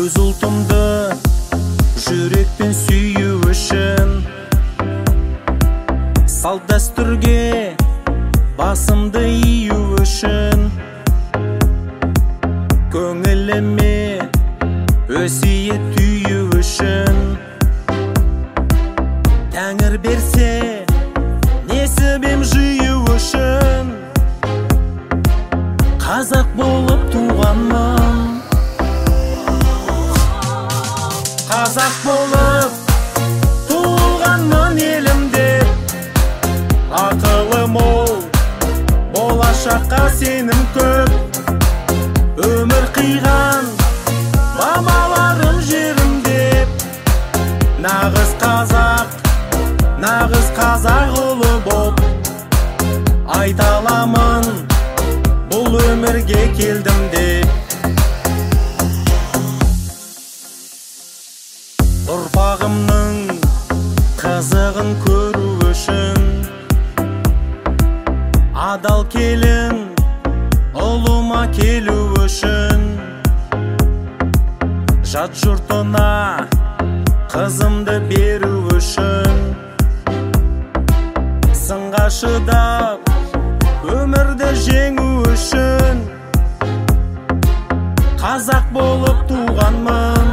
өз ұлтымды жүрекпен сүю үшін, салт дәстүрге басымды ию үшін, көңіліме өсиет түйу үшін. Тәңір берсе несібем жию үшін, қазақ болып туғанмын. Қазақ болып туғанмын елім деп, ақылы мол, болашаққа сенім көп. Өмір қиған бабаларым жерім деп, нағыз қазақ ұлы боп айта аламын, бұл өмірге келдім деп. Ұрпағымның қызығын көру үшін, адал келін ұлыма келу үшін, жат жұртына қызымды беру үшін, сынға шыдап өмірді жеңу үшін, қазақ болып туғанмын.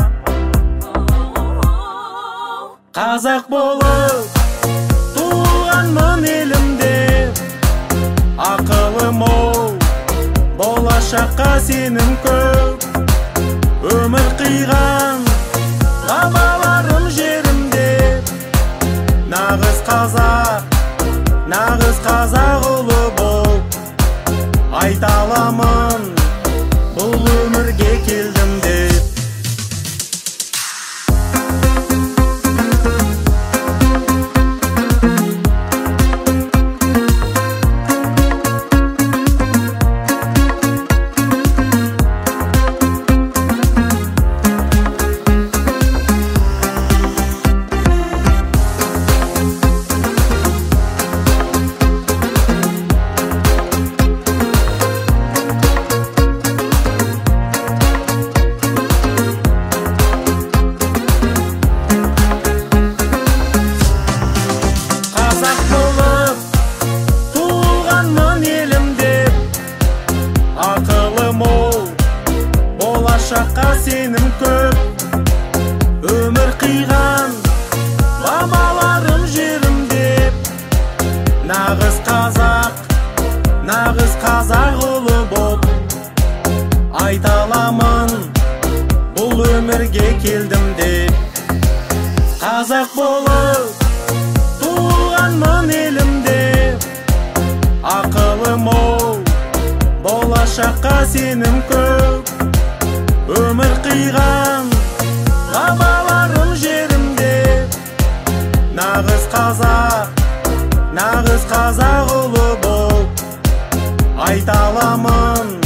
Қазақ болып туғанмын елім деп, ақылы мол, болашаққа сенім көп. Өмір қиған бабаларым жерім деп, нағыз қазақ ұлы боп айта аламын, бұл өмірге келдім деп. Болашаққа сенім көп. Өмір қиған бабаларым жерім деп, нағыз қазақ ұлы боп айта аламын, бұл өмірге келдім деп. Қазақ болып туғанмын елім деп, ақылы мол, болашаққа сенім көп. Өмір қиған бабаларым жерім деп, нағыз қазақ ұлы боп айта аламын,